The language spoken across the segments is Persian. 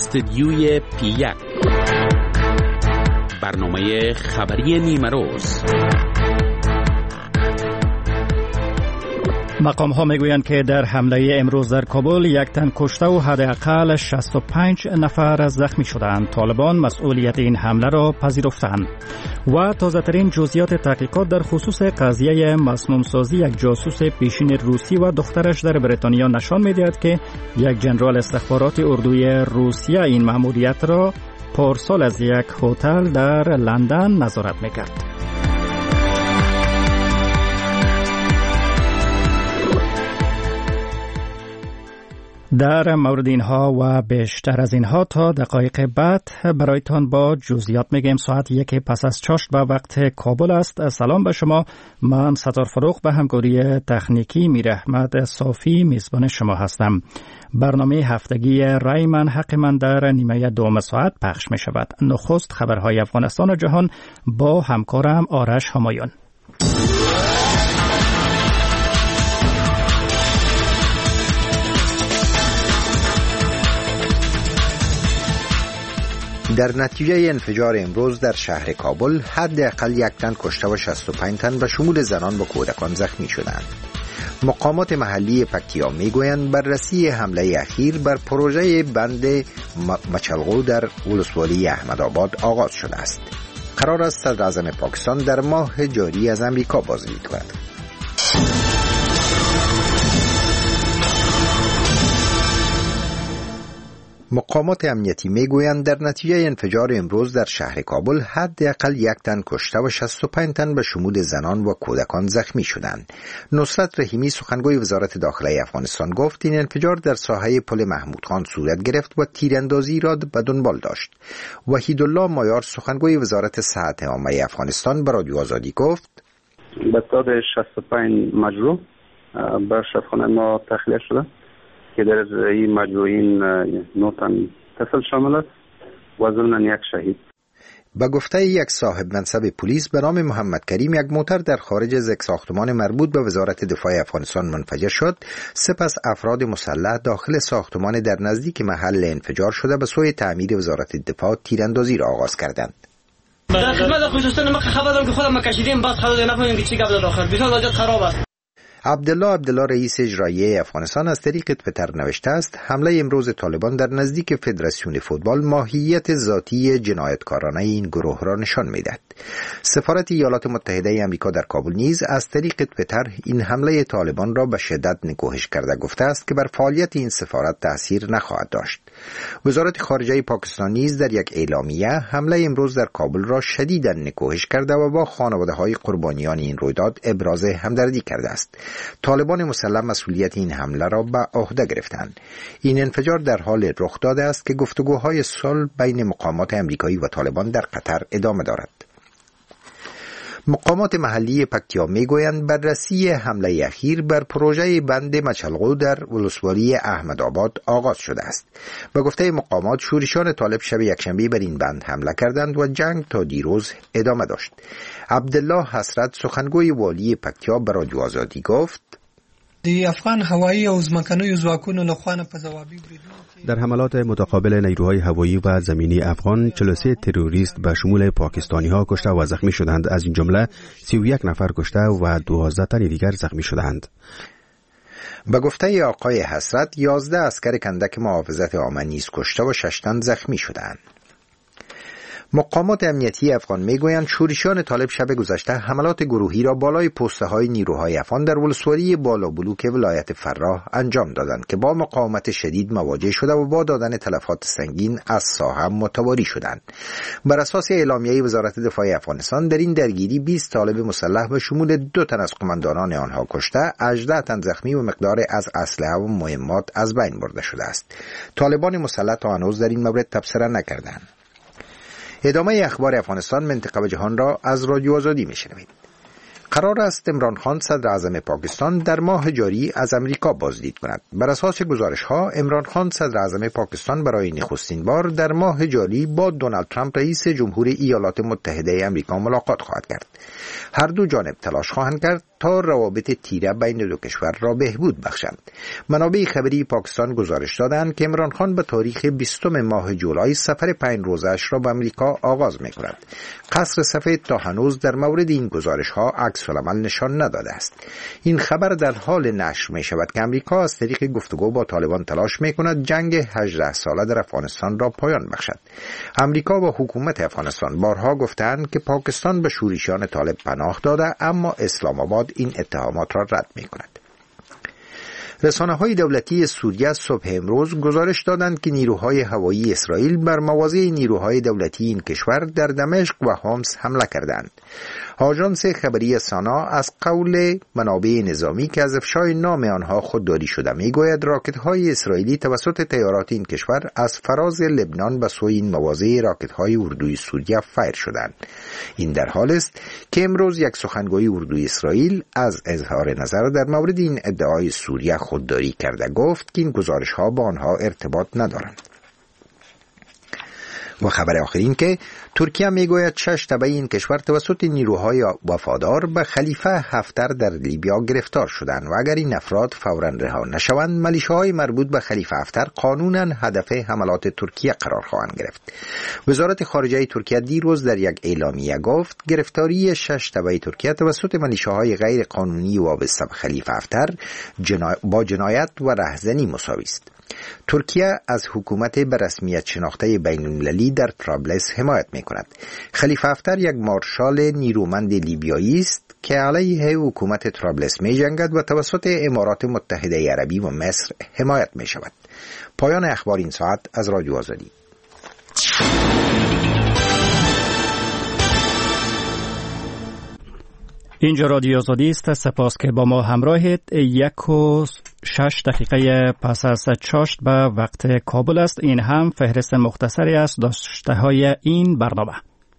استدیوی P1 برنامه خبری نیمه روز. مقام ها میگویند که در حمله امروز در کابل یک تن کشته و حداقل 65 نفر زخمی شدند. طالبان مسئولیت این حمله را پذیرفتند. و تازه ترین جزئیات تحقیقات در خصوص قضیه مسموم سازی یک جاسوس پیشین روسی و دخترش در بریتانیا نشان می‌دهد که یک ژنرال استخبارات اردوی روسیه این مأموریت را پارسال از یک هتل در لندن نظارت می‌کرد. در مورد اینها و بیشتر از اینها تا دقایق بعد برایتان با جزئیات میگیم. ساعت 1 پس از چاشت به وقت کابل است. سلام به شما. من ستار فروغ به همکاری تکنیکی میر احمد صافی میزبان شما هستم. برنامه هفتگی رای من حق من در نیمه دوم ساعت پخش می شود. نخست خبرهای افغانستان و جهان با همکارم آرش همایون. در نتیجه انفجار امروز در شهر کابل حداقل یک تن کشته و 65 تن به شمول زنان و کودکان زخمی شدند. مقامات محلی پکتیا میگویند بررسی حمله اخیر بر پروژه بند مچلغو در ولسوالی احمدآباد آغاز شده است. قرار است صدر اعظم پاکستان در ماه جاری از امریکا بازدید کند. مقامات امنیتی میگویند در نتیجه انفجار امروز در شهر کابل حداقل یک تن کشته و 65 تن به شمول زنان و کودکان زخمی شدند. نصرت رحیمی سخنگوی وزارت داخله افغانستان گفت این انفجار در ساحه پل محمود خان صورت گرفت و تیراندازی را به دنبال داشت. وحیدالله مایار سخنگوی وزارت صحت عامه افغانستان به رادیو آزادی گفت به تعداد 65 مجروح به شفاخانه ما تخلیه شده که در این مجروحین 9 تن طفل شامل است و ضمن یک شهید. به گفته یک صاحب منصب پلیس به نام محمد کریم، یک موتر در خارج از یک ساختمان مربوط به وزارت دفاع افغانستان منفجر شد. سپس افراد مسلح داخل ساختمان در نزدیک محل انفجار شده به سوی تعمیر وزارت دفاع تیراندازی را آغاز کردند. در خدمت خصوصا ما خبر دارم که خودم کشیدیم، بعد خبر نفهمیدیم که چی گپ داخل. بسیار وضعیت خراب است. عبدالله رئیس اجرایی افغانستان از طریق توییتر نوشته است حمله امروز طالبان در نزدیک فدراسیون فوتبال ماهیت ذاتی جنایتکارانه این گروه را نشان می‌دهد. سفارت ایالات متحده آمریکا در کابل نیز از طریق توییتر این حمله طالبان را به شدت نکوهش کرده گفته است که بر فعالیت این سفارت تأثیر نخواهد داشت. وزارت خارجه پاکستان نیز در یک اعلامیه حمله امروز در کابل را شدیداً نکوهش کرده و با خانواده‌های قربانیان این رویداد ابراز همدردی کرده است. طالبان مسلح مسئولیت این حمله را به عهده گرفتند. این انفجار در حال رخ داده است که گفتگوهای صلح بین مقامات آمریکایی و طالبان در قطر ادامه دارد. مقامات محلی پکتیا میگویند بررسی حمله اخیر بر پروژه بند مچلغو در ولسوالی احمدآباد آغاز شده است. به گفته مقامات شورشیان طالب شب یکشنبه بر این بند حمله کردند و جنگ تا دیروز ادامه داشت. عبدالله حسرت سخنگوی والی پکتیا به رادیو آزادی گفت د افغان هوایی او ځمکنیو ځواکونو لخوا په ځوابي بریدونو در حملات متقابل نیروهای هوایی و زمینی افغان 43 تروریست به شمول پاکستانی ها کشته و زخمی شدند. از این جمله 31 نفر کشته و 12 تن دیگر زخمی شدند. به گفته آقای حسرت 11 عسکر کندک محافظت عامه نیز کشته و 6 تن زخمی شدند. مقامات امنیتی افغان میگویند شورشیان طالب شب گذشته حملات گروهی را بالای پسته های نیروهای افغان در ولسوالی بالا بلوک ولایت فراه انجام دادند که با مقاومت شدید مواجه شده و با دادن تلفات سنگین از ساحه متواری شدند. بر اساس اعلامیه وزارت دفاع افغانستان در این درگیری 20 طالب مسلح به شمول 2 تن از قماندانان آنها کشته، 18 تن زخمی و مقدار از اسلحه و مهمات از بین برده شده است. طالبان مسلح تا هنوز در این مورد تبصره نکردند. ادامه اخبار افغانستان، منطقه و جهان را از رادیو آزادی میشنوید. قرار است عمران خان صدر اعظم پاکستان در ماه جاری از امریکا بازدید کند. بر اساس گزارش‌ها عمران خان صدر اعظم پاکستان برای نخستین بار در ماه جاری با دونالد ترامپ رئیس جمهور ایالات متحده آمریکا ملاقات خواهد کرد. هر دو جانب تلاش خواهند کرد تا روابط تیره بین دو کشور را بهبود بخشند. منابع خبری پاکستان گزارش دادند که عمران خان به تاریخ 20 ماه جولای سفر 5 روزه‌اش را به آمریکا آغاز می‌کند. قصر سفید تا هنوز در مورد این گزارش‌ها عکس‌العمل نشان نداده است. این خبر در حال نشر می‌شود که آمریکا از طریق گفتگو با طالبان تلاش می‌کند جنگ 18 ساله در افغانستان را پایان بخشد. آمریکا و حکومت افغانستان بارها گفتند که پاکستان به شورشیان طالب پناه داده، اما اسلام آباد این اتهامات را رد می‌کند. رسانه‌های دولتی سوریه صبح امروز گزارش دادند که نیروهای هوایی اسرائیل بر مواضع نیروهای دولتی این کشور در دمشق و حمص حمله کردند. آژانس خبری سانا از قول منابع نظامی که از افشای نام آنها خودداری شده میگوید راکت‌های اسرائیلی توسط طیارات این کشور از فراز لبنان به سوی این مواضع راکت‌های اردوی سوریه فایر شدند. این در حال است که امروز یک سخنگوی اردوی اسرائیل از اظهار نظر در مورد این ادعای سوریه خودداری کرده گفت که این گزارش‌ها با آنها ارتباط ندارند. و خبر آخر این که ترکیه میگوید 6 تبع این کشور توسط نیروهای وفادار به خلیفه حفتر در لیبیا گرفتار شدند و اگر این افراد فوراً رها نشوند میلیشه‌های مربوط به خلیفه حفتر قانوناً هدف حملات ترکیه قرار خواهند گرفت. وزارت خارجه ترکیه دیروز در یک اعلامیه گفت گرفتاری 6 تبع ترکیه توسط میلیشه‌های غیر قانونی وابسته به خلیفه حفتر با جنایت و رهزنی مساوی است. ترکیه از حکومت به رسمیت شناخته بین‌المللی در طرابلس حمایت می‌کند. خلیفه حفتر یک مارشال نیرومند لیبیایی است که علیه حکومت طرابلس می‌جنگد و توسط امارات متحده عربی و مصر حمایت می‌شود. پایان اخبار این ساعت از رادیو آزادی. اینجا رادیو آزادی است. سپاس که با ما همراهید. 1:06 پس از چاشت به وقت کابل است. این هم فهرست مختصری از داشته‌های این برنامه.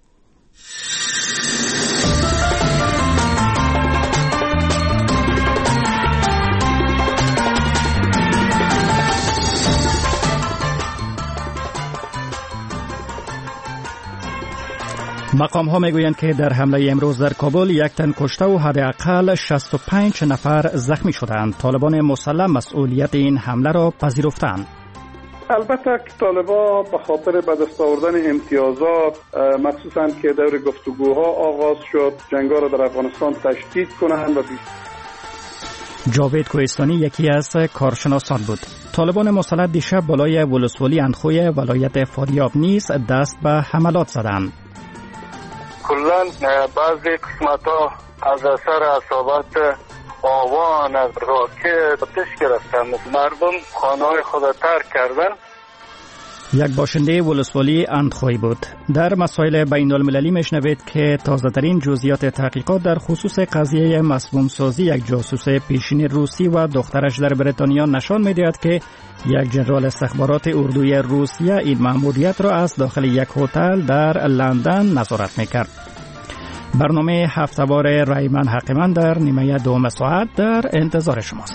مقام ها میگویند که در حمله امروز در کابل 1 تن کشته و حداقل 65 نفر زخمی شدند. طالبان مسلح مسئولیت این حمله را پذیرفتند. البته که طالبان به خاطر به دست آوردن امتیازات مخصوصا که دور گفتگوها آغاز شد جنگا را در افغانستان تشدید کنند و جاوید کوهستانی یکی از کارشناسان بود. طالبان مسلح دیشب بالای ولسوالی اندخوی ولایت فاریاب نیز دست به حملات زدند. کلن بعضی قسمت ها از اثر اصابت آوان از راکت آتش گرفتن، مردم خانه های خود ترک کردن. یک باشنده ولسوالی اندخوی بود. در مسائل بین المللی میشنوید که تازه ترین جزئیات تحقیقات در خصوص قضیه مسموم سازی یک جاسوس پیشین روسی و دخترش در بریتانیا نشان میدهد که یک جنرال استخبارات اردوی روسیه این مأموریت را از داخل یک هتل در لندن نظارت میکرد. برنامه هفته‌وار رایمان حقیمان در نیمه دوم ساعت در انتظار شماست.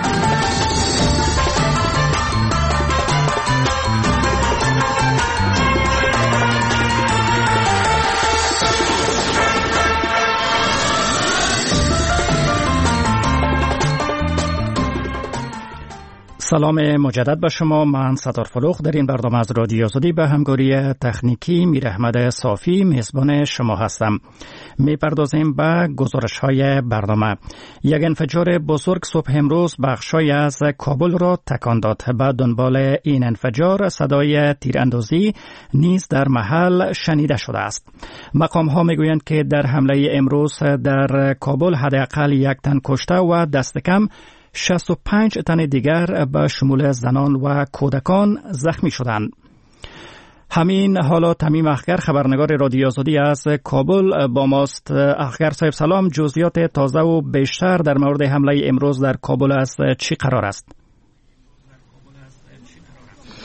سلام مجدد به شما. من ستار فروخ در این برنامه از رادیو آزادی به همکاری تکنیکی میر احمد صافی میزبان شما هستم. میپردازیم به گزارش‌های برنامه. یک انفجار بزرگ صبح امروز بخشی از کابل را تکان داد. به دنبال این انفجار صدای تیراندازی نیز در محل شنیده شده است. مقام‌ها میگویند که در حمله امروز در کابل حداقل 1 تن کشته و دست کم 65 تن دیگر به شمول زنان و کودکان زخمی شدند. همین حالا تمیم اخگر خبرنگار رادیو آزادی از کابل با ماست. اخگر صاحب سلام، جزئیات تازه و بیشتر در مورد حمله امروز در کابل است چی قرار است؟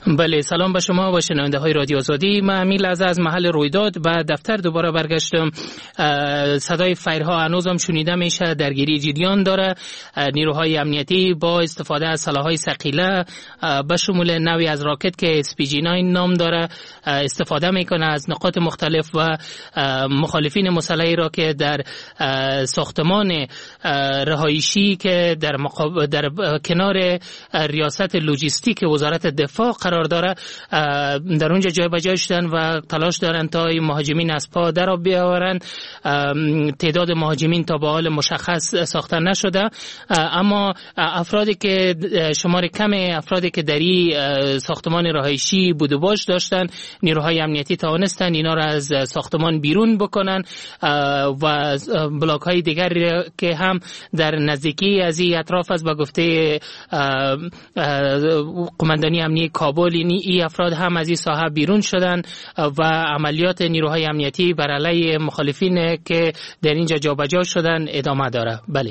بله، سلام به شما و شنونده های رادیو آزادی. من امین لحظه از محل رویداد به دفتر دوباره برگشتم. صدای فایرها هنوزم شنیده میشه، درگیری جریان داره. نیروهای امنیتی با استفاده از سلاح‌های ثقیله به شمول نوعی از راکت که SPG-9 نام داره استفاده میکنه از نقاط مختلف و مخالفین مسلحی را که در ساختمان رهایشی که در کنار ریاست لوجستیک وزارت دفاع قرار داره در اونجا جای به جای شدن و تلاش دارن تا مهاجمین از پا در بیاورن. تعداد مهاجمین تا به حال مشخص ساخته نشده، اما افرادی که شمار کم افرادی که در این ساختمان رهایشی بود و باش داشتن، نیروهای امنیتی توانستن اینا را از ساختمان بیرون بکنن و بلاک های دیگر که هم در نزدیکی از این اطراف است به گفته قماندانی امنیتی کابل این افراد هم از این ساحه بیرون شدن و عملیات نیروهای امنیتی بر علیه مخالفین که در اینجا جابجا شدن ادامه داره. بله.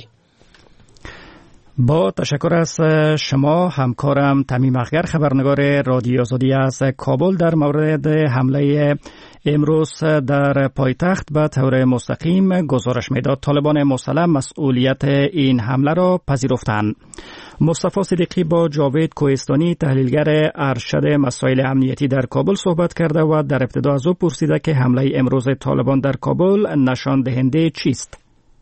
با تشکر از شما همکارم تمیم اخگر، خبرنگار رادیو آزادی از کابل، در مورد حمله امروز در پایتخت به طور مستقیم گزارش میداد. طالبان مسلح مسئولیت این حمله را پذیرفتند. مصطفی صدیقی با جاوید کوهستانی تحلیلگر ارشد مسائل امنیتی در کابل صحبت کرده و در ابتدا از او پرسیده که حمله امروز طالبان در کابل نشان دهنده چیست؟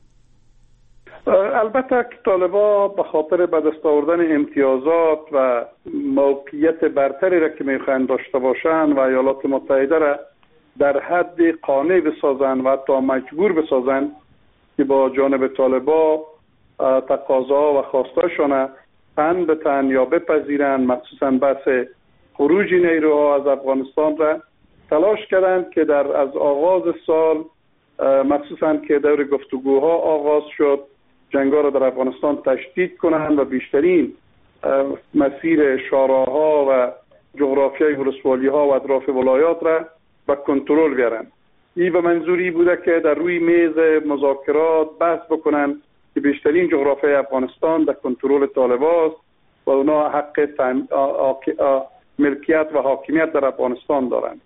البته که طالبان به خاطر به دست آوردن امتیازات و موقعیت برتری را که میخواهند داشته باشند و ایالات متحده را در حد قانع بسازند و حتی مجبور بسازند که با جانب طالبان تقاضاها و خواستاشان تن به تن یا بپذیرند، مخصوصا بحث خروج نیروها از افغانستان را تلاش کردند که از آغاز سال مخصوصا که دور گفتگوها آغاز شد جنگ‌ها را در افغانستان تشدید کنند و بیشترین مسیر شاراها و جغرافیای ولسوالی‌ها و اطراف ولایات را به کنترل بیارند. این به منظوری بوده که در روی میز مذاکرات بحث بکنند که بیشترین جغرافیای افغانستان در کنترل طالبان است و اونا حق ملکیت و حاکمیت در افغانستان دارند.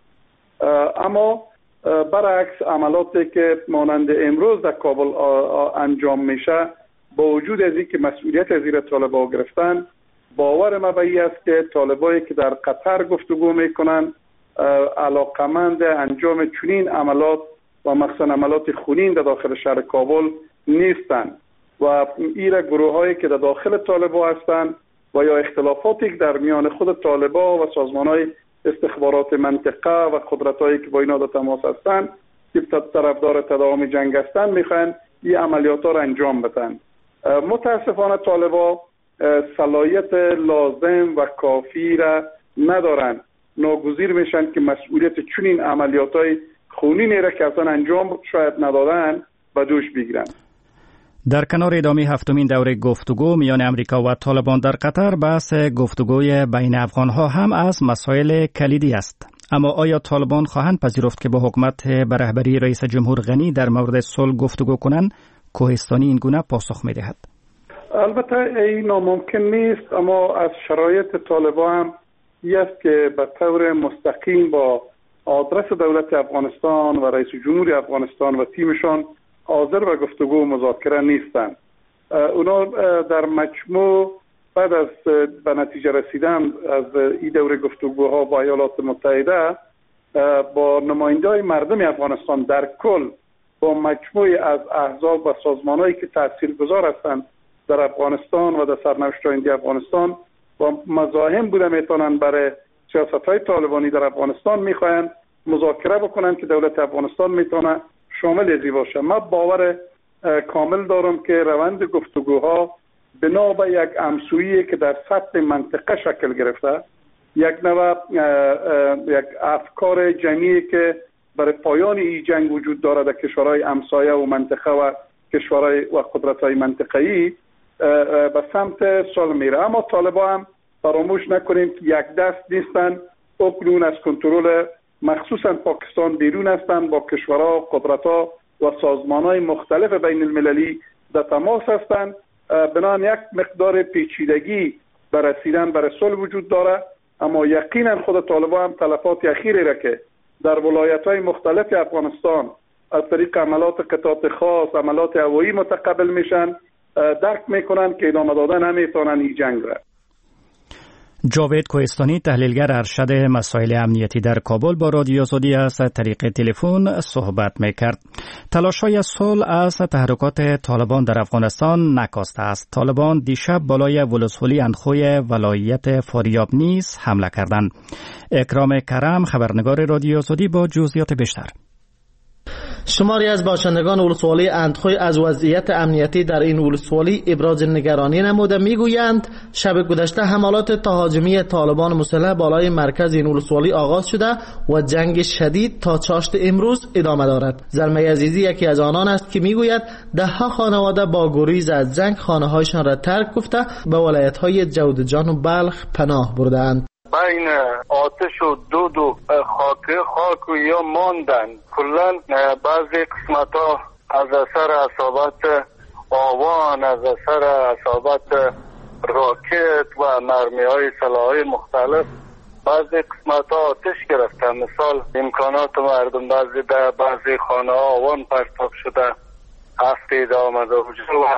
اما برعکس عملاتی که مانند امروز در کابل انجام میشه، با وجود از اینکه مسئولیت از زیر طالبان گرفتن، باور ما به این است که طالبایی که در قطر گفتگو میکنن علاقمند انجام چنین عملات و مخصوصا عملات خونین در داخل شهر کابل نیستند و این گروهایی که در داخل طالبان هستند و یا اختلافاتی که در میان خود طالبان و سازمانهای استخبارات منطقه و قدرتایی که با اینا در تماس هستند که طرفدار تداوم جنگ هستند میخوان این عملیات ها را انجام بدن. متاسفانه طالبان صلاحیت لازم و کافی را ندارند، ناگزیر میشن که مسئولیت چنین عملیات های خونینی را که اصلا انجام شاید ندادن به دوش بگیرن. در کنار ادامه هفتمین دوره گفتگو میان امریکا و طالبان در قطر، بحث گفتگوی بین افغانها هم از مسائل کلیدی است. اما آیا طالبان خواهند پذیرفت که با حکومت به رهبری رئیس جمهور غنی در مورد صلح گفتگو کنند؟ کوهستانی این گونه پاسخ میدهد. البته این ناممکن نیست، اما از شرایط طالبان هم است که به طور مستقیم با آدرس دولت افغانستان و رئیس جمهور افغانستان و تیمشان حاضر به گفتگو و مذاکره نیستند. اونا در مجموع بعد از به نتیجه رسیدن از این دور گفتگوها با ایالات متحده با نماینده‌های مردم افغانستان در کل، با مجموعی از احزاب و سازمان‌هایی که تاثیرگذار هستند در افغانستان و در سرنوشت آینده افغانستان و مزاحم بوده میتونن برای سیاست‌های طالبانی در افغانستان میخواین مذاکره بکنن که دولت افغانستان میتونه شامل ازی باشه. من باور کامل دارم که روند گفتگوها بنا به یک همسویی که در سطح منطقه شکل گرفته، یک نوع یک افکار جمعی که برای پایان این جنگ وجود داره در کشورهای همسایه و منطقه و کشورهای و قدرت‌های منطقه‌ای به سمت صلح میره. اما طالبان هم فراموش نکنیم که یک دست نیستن، اکنون از کنترل مخصوصا پاکستان بیرون هستند، با کشورها، قدرت‌ها و سازمان‌های مختلف بین المللی در تماس هستند. بنابراین یک مقدار پیچیدگی بر رسیدن بر صلح وجود داره اما یقینا خود طالبان هم تلفات اخیری را که در ولایت‌های مختلف افغانستان از طریق عملات قطعات خاص، عملات هوایی متقبل میشن، درک میکنن که ادامه دادن نمیتونن این جنگ را. جاوید کوهستانی تحلیلگر ارشد مسائل امنیتی در کابل با رادیو آزادی از طریق تلفن صحبت میکرد. تلاش‌های صلح از تحرکات طالبان در افغانستان نکاسته است. طالبان دیشب بالای ولسوالی اندخوی ولایت فاریاب نیز حمله کردند. اکرام کرم، خبرنگار رادیو آزادی با جزئیات بیشتر. شماری از باشندگان ولسوالی اندخوی از وضعیت امنیتی در این ولسوالی ابراز نگرانی نموده. میگویند شب گذشته حملات تهاجمی طالبان مسلح بالای مرکز این ولسوالی آغاز شده و جنگ شدید تا چاشت امروز ادامه دارد. زلمه عزیزی یکی از آنان است که میگوید دهها خانواده با گریز از جنگ خانه‌هایشان را ترک گفته به ولایت‌های جودجان و بلخ پناه بردند. بین آتش و دود و خاک و یا ماندن. کلن بعضی قسمت ها از اثر اصابت آوان، از اثر اصابت راکت و مرمی های سلاح‌های مختلف بعضی قسمت ها آتش گرفتن. مثال امکانات مردم بعضی خانه ها آوان پرتاب شده، هفته آمده و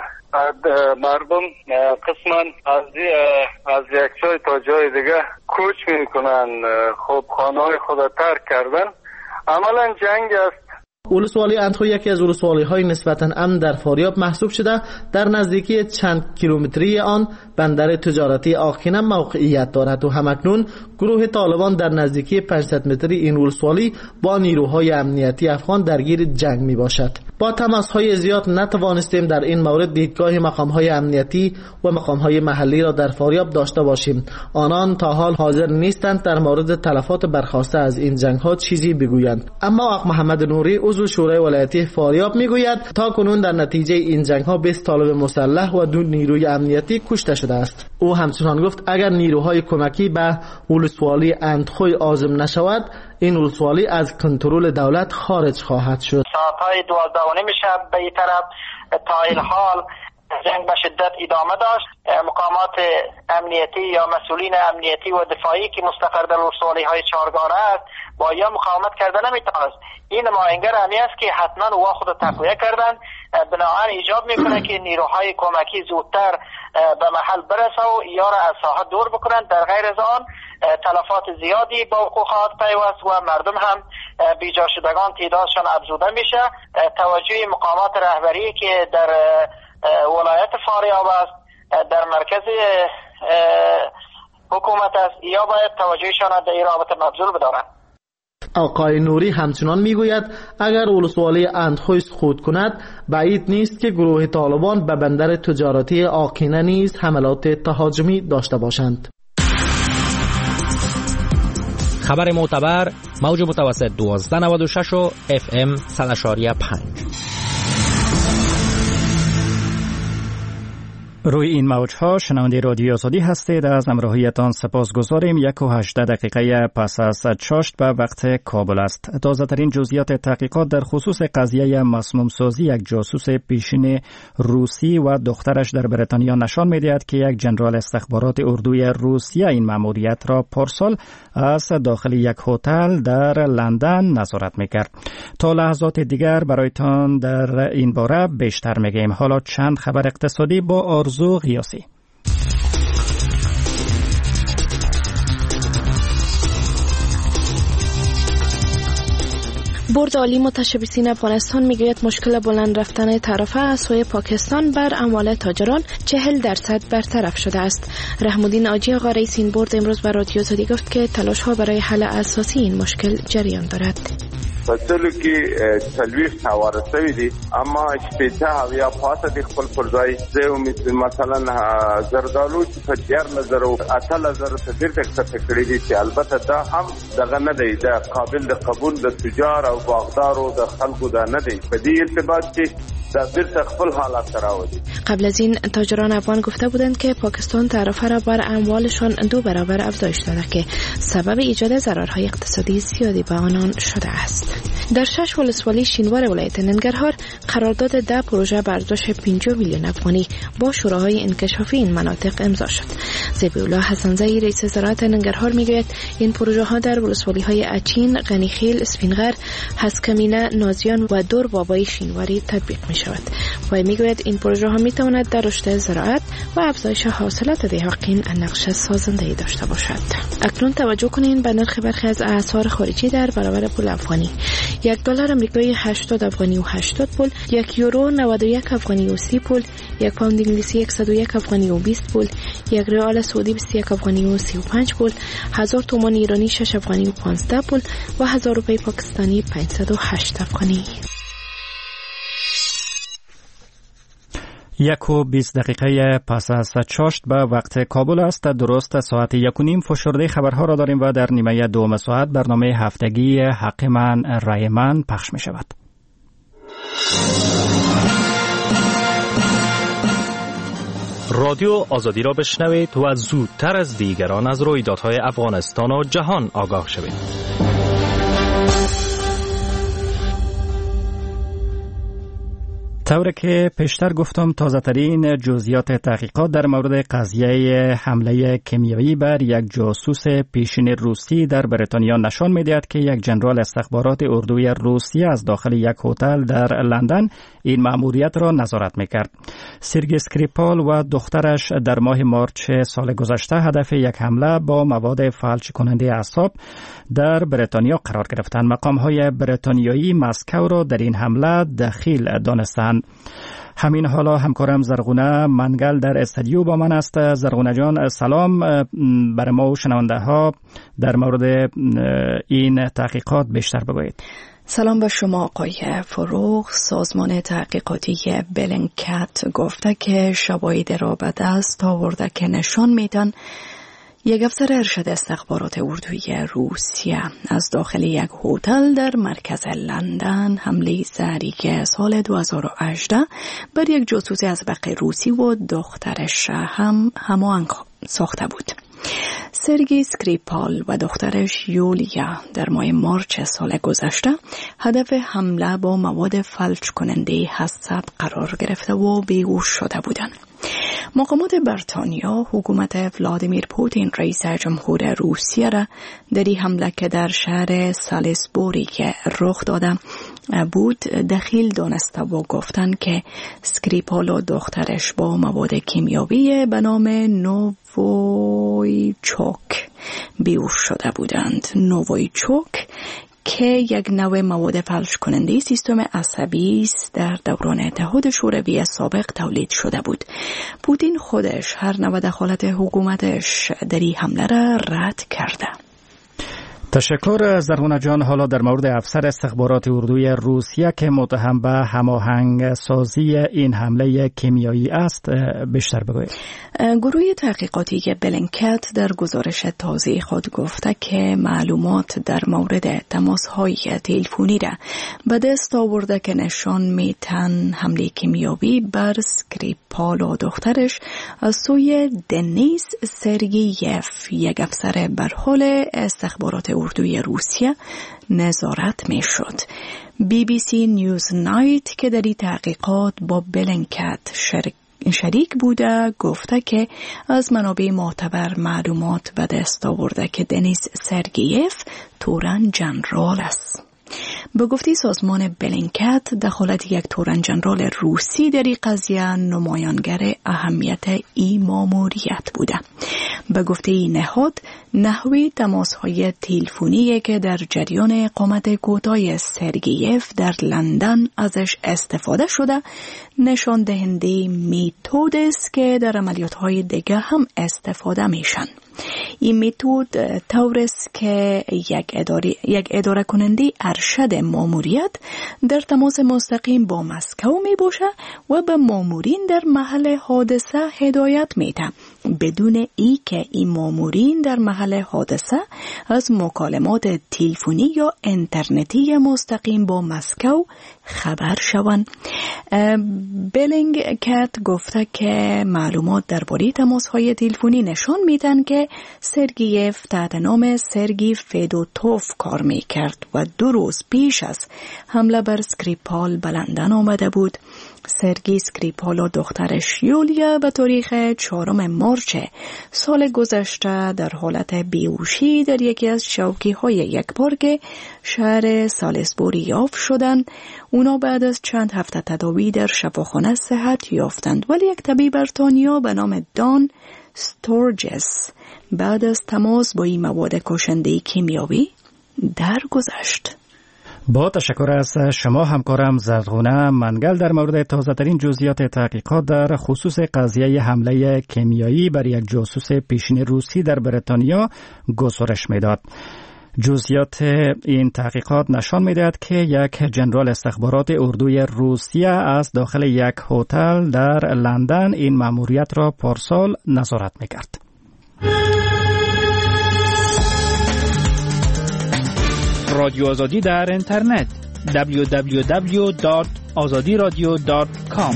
مردم قسما از یک جای تا جای دیگه کوچ میکنن. خب خانه های خود ترک کردن. عملا جنگ است. ولسوالی اندخوی یکی از ولسوالی های نسبتا امن در فاریاب محسوب شده. در نزدیکی چند کیلومتری آن بندر تجارتی آخینم موقعیت دارد و همکنون گروه طالبان در نزدیکی 500 متری این ولسوالی با نیروهای امنیتی افغان درگیر جنگ می باشد. با تماس‌های زیاد نتوانستیم در این مورد دیدگاه مقام‌های امنیتی و مقام‌های محلی را در فاریاب داشته باشیم. آنان تا حال حاضر نیستند در مورد تلفات برخاسته از این جنگ‌ها چیزی بگویند. اما آقا محمد نوری عضو شورای ولایتی فاریاب میگوید تا کنون در نتیجه این جنگ‌ها 20 طالب مسلح و 2 نیروی امنیتی کشته شده است. او همچنان گفت اگر نیروهای کمکی به ولسوالی اندخوی عازم نشود، این ولسوالی از کنترل دولت خارج خواهد شد. ساعت‌های 12:30 شب به این طرف تا این حال جنگ به شدت ادامه داشت. مقامات امنیتی یا مسئولین امنیتی و دفاعی که مستقر در ولسوالی‌های چهارگانه است با یا مقاومت کرده نمیتونست. این نماینگر همی است که حتما او خود تقویه کردن، بنابراین ایجاب میکنه که نیروهای کمکی زودتر به محل برسه و یا را از ساحه دور بکنن. در غیر از آن تلفات زیادی با وقوع خواهد پیوست و مردم هم بیجا شدگان تعدادشان افزوده میشه. توجه مقامات رهبری که در ولایت فاریاب است در مرکز حکومت است یا باید توجهشان در این رابطه مبذول بدارند. آقای نوری همچنان میگوید اگر ولسوالی اندخوی سقوط کند بعید نیست که گروه طالبان به بندر تجارتی آقینه نیز حملات تهاجمی داشته باشند. خبر معتبر موج متوسط 1296 و FM 100.5. روی این موج‌ها شنونده رادیو آزادی هستید. از همراهیتان سپاسگزاریم. 1:18 پس از چاشت به وقت کابل است. تازه‌ترین جزئیات تحقیقات در خصوص قضیه مسموم سازی یک جاسوس پیشین روسی و دخترش در بریتانیا نشان می‌دهد که یک ژنرال استخبارات اردوی روسیه این مأموریت را پارسال از داخل یک هتل در لندن نظارت می‌کرد. تا لحظات دیگر برایتان در این باره بیشتر می‌گوییم. حالا چند خبر اقتصادی با آرزو قیاسی. بورد عالی متشبثین افغانستان میگوید مشکل بلند رفتن طرفه از سوی پاکستان بر اموال تاجران 40% برطرف شده است. رحم‌الدین آجی آقا رئیس این بورد امروز بر رادیو آزادی گفت که تلاش ها برای حل اساسی این مشکل جریان دارد. فصلو کې تلويخ حواله شوی دي اما شپېته یا پاسه د خپل پرځای زه مثلا زردالو چې په 4000 او 8000 ته ډېر ټکټ کړی دي چې البته دا هم دغه نه دی دا قابل د قبول د تجار او باغدارو د خلکو دا نه دی په دې ارتباط کې قبل از این تاجران افغان گفته بودند که پاکستان تعرفه را بر اموالشان 2 برابر افزایش داده که سبب ایجاد ضررهای اقتصادی زیادی به آنان شده است. در 6 ولسوالی شینوار ولایت ننگرهار قرارداد 10 پروژه به ارزش 50 میلیون افغانی با شوراهای انکشافی این مناطق امضا شد. ذبیح‌الله حسن‌زئی رئیس زراعت ننگرهار میگوید این پروژه ها در ولسوالی های اچین، غنیخیل، اسفینغر، هسکمینه، نازیان و دور بابای شینواری تطبیق می شود. و میگوید این پروژه ها می تواند در رشد زراعت و افزایش حاصلات دهقان نقش سازنده‌ای داشته باشد. اکنون توجه کنین به نرخ برخی از اسعار خارجی در برابر پول افغانی. $1 آمریکایی 80 افغانی و 80 پول، یک یورو 91 افغانی و 30 پول، یک پوند انگلیسی 101 افغانی و 20 پول، یک ریال سعودی 21 افغانی و 35 پول، 1000 تومان ایرانی 6 افغانی و 15 پول و 1000 روپیه پاکستانی 508 افغانی. 1:20 پس از چاشت به وقت کابل است. درست ساعت 1:30 فشرده خبرها را داریم و در نیمه دوم ساعت برنامه هفتگی حق من رای من پخش می شود. رادیو آزادی را بشنوید و زودتر از دیگران از رویدادهای افغانستان و جهان آگاه شوید. طوری که پیشتر گفتم تازه‌ترین جزئیات تحقیقات در مورد قضیه حمله کیمیایی بر یک جاسوس پیشین روسی در بریتانیا نشان می‌دهد که یک ژنرال استخبارات اردوی روسیه از داخل یک هتل در لندن این مأموریت را نظارت می‌کرد. سرگئی اسکریپال و دخترش در ماه مارچ سال گذشته هدف یک حمله با مواد فلج کننده اعصاب در بریتانیا قرار گرفتند. مقام‌های بریتانیایی مسکو را در این حمله دخیل دانستند. همین حالا همکارم زرغونه منگل در استودیو با من است. زرغونه جان سلام، برای ما و شنونده ها در مورد این تحقیقات بیشتر بگویید. سلام به شما آقای فروغ. سازمان تحقیقاتی بلینکت گفته که شواهد را به دست آورده که نشان میدن یک افسر ارشد استخبارات اردوی روسیه از داخل یک هتل در مرکز لندن حمله زهری که سال 2018 بر یک جاسوس ازبق روسی و دخترش هماهنگ ساخته بود. سرگئی اسکریپال و دخترش یولیا در ماه مارچ سال گذشته هدف حمله با مواد فلج کننده عصب قرار گرفته و بیهوش شده بودند. مقامات بریتانیا حکومت ولادیمیر پوتین رئیس جمهور روسیه را در این حمله که در شهر سالیسبوری که رخ داده بود دخیل دانسته و گفتند که اسکریپال و دخترش با مواد کیمیایی به نام نوویچوک بیهوش شده بودند. نوویچوک که یک نوع مواد فلج کننده سیستم عصبی است در دوران اتحاد شوروی سابق تولید شده بود. پوتین خودش هر نوع دخالت حکومتش در این حمله را رد کرده. تشکر زرغونه جان. حالا در مورد افسر استخبارات اردوی روسیه که متهم به هماهنگ سازی این حمله کیمیایی است بیشتر بگویید. گروه تحقیقاتی بلینکت در گزارش تازه خود گفته که معلومات در مورد تماس‌های تلفنی را به دست آورده که نشان میدن حمله کیمیایی بر اسکریپال و دخترش از سوی دنیس سرگییف یک افسر برحال استخبارات اردوی روسیه نظارت می شد. BBC نیوز نایت که در این تحقیقات با بلینکت شریک بوده گفته که از منابع معتبر معلومات به دست آورده که دنیس سرگییف تورن جنرال است. به گفته سازمان بلینکت دخالت یک تورن جنرال روسی در این قضیه نمایانگر اهمیت این ماموریت بوده. به گفته این نهاد نحوی تماس‌های تلفنی که در جریان اقامت کوتاه سرگییف در لندن ازش استفاده شده نشان دهنده متد است که در عملیات‌های دیگه هم استفاده میشن. این متد طور است که یک اداره کننده ارشد ماموریت در تماس مستقیم با مسکو می باشه و به مامورین در محل حادثه هدایت میده بدون ای که این مامورین در محل حادثه از مکالمات تلفنی یا اینترنتی مستقیم با مسکو خبر شوند. بلینکت گفته که معلومات درباره تماس‌های تلفنی نشان میدن که سرگیف تحت نام سرگی فدوتوف کار میکرد و 2 روز پیش از حمله بر اسکریپال به لندن آمده بود. سرگی اسکریپال و دخترش یولیا به تاریخ 4 مارچ سال گذشته در حالت بیهوشی در یکی از شوکی‌های یک پارک شهر سالیسبوری یافت شدند. اونا بعد از چند هفته تداوی در شفاخانه صحت یافتند، ولی یک طبیب بریتانیا به نام دان ستورجس بعد از تماس با این مواد کشنده کیمیایی درگذشت. با تشکر از شما همکارم زرغونه منگل در مورد تازه ترین جزئیات تحقیقات در خصوص قضیه حمله کیمیایی بر یک جاسوس پیشین روسی در بریتانیا گزارش میداد. جزئیات این تحقیقات نشان میدهد که یک ژنرال استخبارات اردوی روسیه از داخل یک هتل در لندن این مأموریت را پارسال نظارت میکرد. رادیو آزادی در اینترنت www.azadiradio.com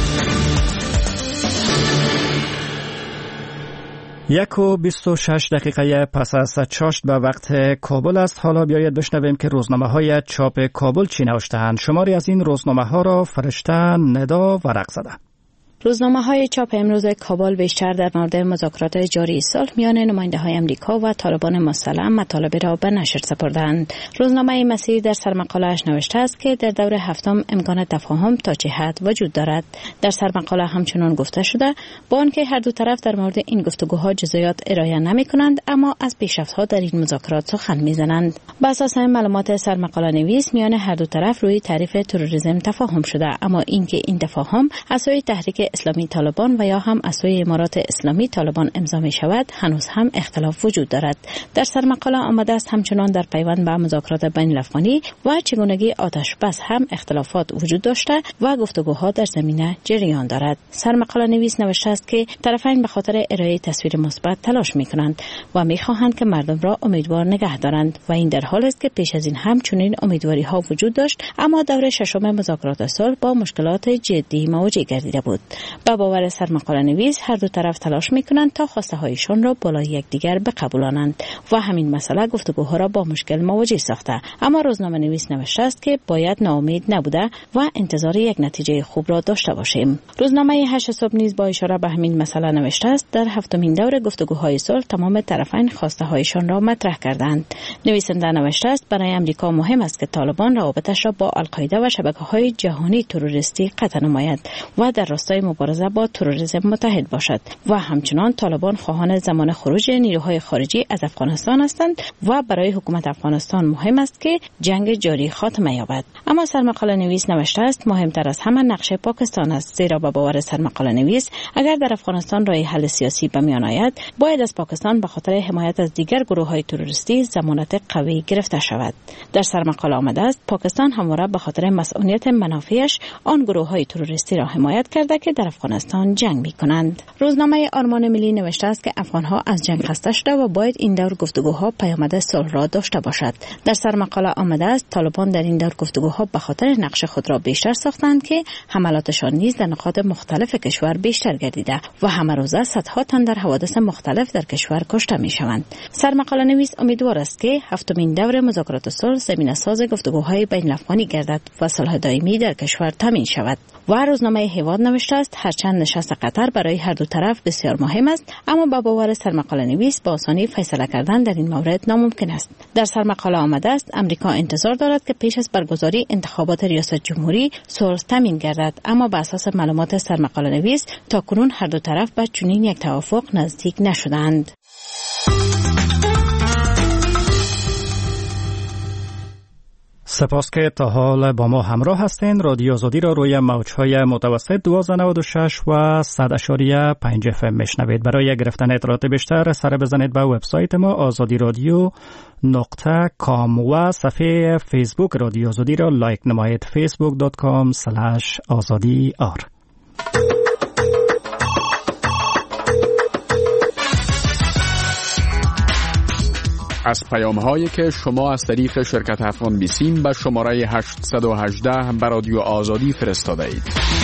1:26 پس از چاشت به وقت کابل است. حالا بیایید بشنویم که روزنامه‌های چاپ کابل چی نوشته‌اند. شماری از این روزنامه‌ها را فرشته، ندا و رق زده. روزنامه‌های چاپ امروز کابل بیشتر در مورد مذاکرات جاری صلح میان نماینده‌های آمریکا و طالبان مسلح مطالب را به نشر سپردند. روزنامه مسیر در سرمقاله‌اش نوشته است که در دور هفتم امکان تفاهم تا چه حد وجود دارد. در سرمقاله همچنان گفته شده با آنکه هر دو طرف در مورد این گفتگوها جزئیات ارائه نمی‌کنند، اما از پیشرفت‌ها در این مذاکرات سخن می‌زنند. بر اساس معلومات سرمقاله نویس میان هر دو طرف روی تعریف تروریسم تفاهم شده، اما اینکه این تفاهم از سوی تحریک اسلامی طالبان و یا هم از سوی امارات اسلامی طالبان امضا می شود هنوز هم اختلاف وجود دارد. در سرمقاله آمده است همچنان در پیوند به مذاکرات بین الافغانی و چگونگی آتش بس هم اختلافات وجود داشته و گفتگوها در زمینه جریان دارد. سرمقاله نویس نوشته است که طرفین به خاطر ارائه تصویر مثبت تلاش می کنند و می خواهند که مردم را امیدوار نگه دارند و این در حالی است که پیش از این هم چنین امیدواری ها وجود داشت، اما دور ششم مذاکرات صلح با مشکلات جدی مواجه گردیده بود. با باور سرمقاله نویس هر دو طرف تلاش میکنند تا خواسته هایشان را بالای یکدیگر بقبولانند و همین مسئله گفتگوها را با مشکل مواجه ساخته. اما روزنامه نویس نوشته است که باید ناامید نبوده و انتظار یک نتیجه خوب را داشته باشیم. روزنامه 8 صبح نیز با اشاره به همین مسئله نوشته است در هفتمین دور گفتگوهای صلح تمام طرفین خواسته هایشان را مطرح کردند. نویسنده نوشته است برای امریکا مهم است که طالبان روابطش را با القاعده و شبکه‌های جهانی تروریستی قطع نماید و در راستای مبارزه با تروریسم متحد باشد و همچنان طالبان خواهان زمان خروج نیروهای خارجی از افغانستان هستند و برای حکومت افغانستان مهم است که جنگ جاری خاتمه یابد. اما سرمقاله نویس نوشته است مهمتر از همه نقش پاکستان است، زیرا با باور سرمقاله نویس اگر در افغانستان راه حل سیاسی به میان آید باید از پاکستان به خاطر حمایت از دیگر گروه‌های تروریستی ضمانت قوی گرفته شود. در سرمقاله آمده است پاکستان همواره به خاطر مسئولیت منافعش آن گروه‌های تروریستی را حمایت کرده که در افغانستان جنگ می‌کنند. روزنامه آرمان ملی نوشته است که افغان‌ها از جنگ خسته شده و باید این دور گفتگوها پیامد صلح را داشته باشد. در سرمقاله آمده است طالبان در این دور گفتگوها به خاطر نقش خود را بیشتر ساختند که حملاتشان نیز در نقاط مختلف کشور بیشتر گردیده و همه روزه صدها تن در حوادث مختلف در کشور کشته می‌شوند. سرمقاله نویس امیدوار است که هفتمین دور مذاکرات صلح زمینه‌ساز گفتگوهای بین الافغانی گردد و صلح دائمی در کشور تامین شود. و روزنامه هواد نوشته است هرچند نشست قطر برای هر دو طرف بسیار مهم است، اما با باور سرمقاله نویس با آسانی فیصله کردن در این مورد ناممکن است. در سرمقاله آمده است امریکا انتظار دارد که پیش از برگزاری انتخابات ریاست جمهوری صلح تامین گردد، اما بر اساس معلومات سرمقاله نویس تاکنون هر دو طرف به چنین یک توافق نزدیک نشدند. سپاس که تا حال با ما همراه هستین. رادیو آزادی را روی موج‌های متوسط 1296 و 100.5 FM میشنوید. برای گرفتن اطلاعات بیشتر سر بزنید به وبسایت ما azadiradyo.com و صفحه فیسبوک رادیو آزادی را لایک نمایید. facebook.com/azadiar. از پیام‌هایی که شما از طریق شرکت افغان بیسیم به شماره 818 به رادیو آزادی فرستاده اید.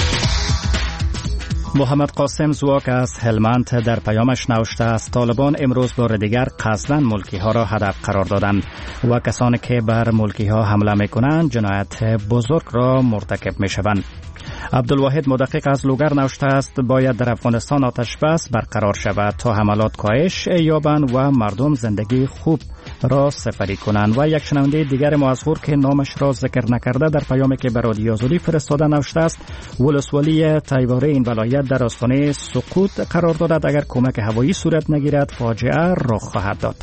محمد قاسم زواک از هلمند در پیامش نوشته است طالبان امروز بار دیگر قصداً ملکی ها را هدف قرار دادند و کسانی که بر ملکی ها حمله می کنند جنایت بزرگ را مرتکب می شوند. عبدالواحد مدقق از لوگر نوشته است باید در افغانستان آتش بس برقرار شود تا حملات کاهش یابند و مردم زندگی خوب را سپری کنند. و یک شنونده دیگر مؤثر که نامش را ذکر نکرده در پیامی که به رادیو آزادی فرستاده نوشته است ولسوالی تیواره این ولایت در آستانه سقوط قرار دارد. اگر کمک هوایی صورت نگیرد فاجعه رخ خواهد داد.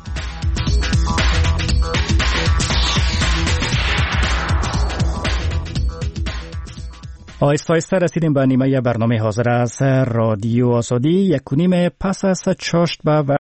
آهسته آهسته رسیدیم به نیمه برنامه حاضر از رادیو آزادی. 1:30 پس از چاشت به